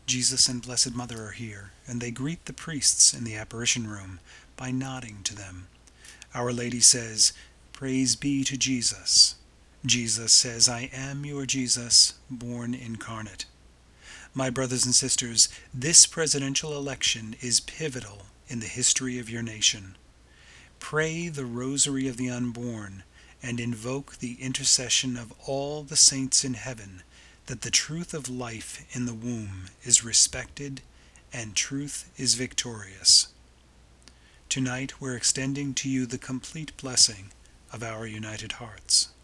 Jesus and Blessed Mother are here, and they greet the priests in the apparition room by nodding to them. Our Lady says, "Praise be to Jesus." Jesus says, "I am your Jesus, born incarnate." My brothers and sisters, this presidential election is pivotal in the history of your nation. Pray the Rosary of the Unborn and invoke the intercession of all the saints in heaven that the truth of life in the womb is respected and truth is victorious. Tonight we're extending to you the complete blessing of our united hearts.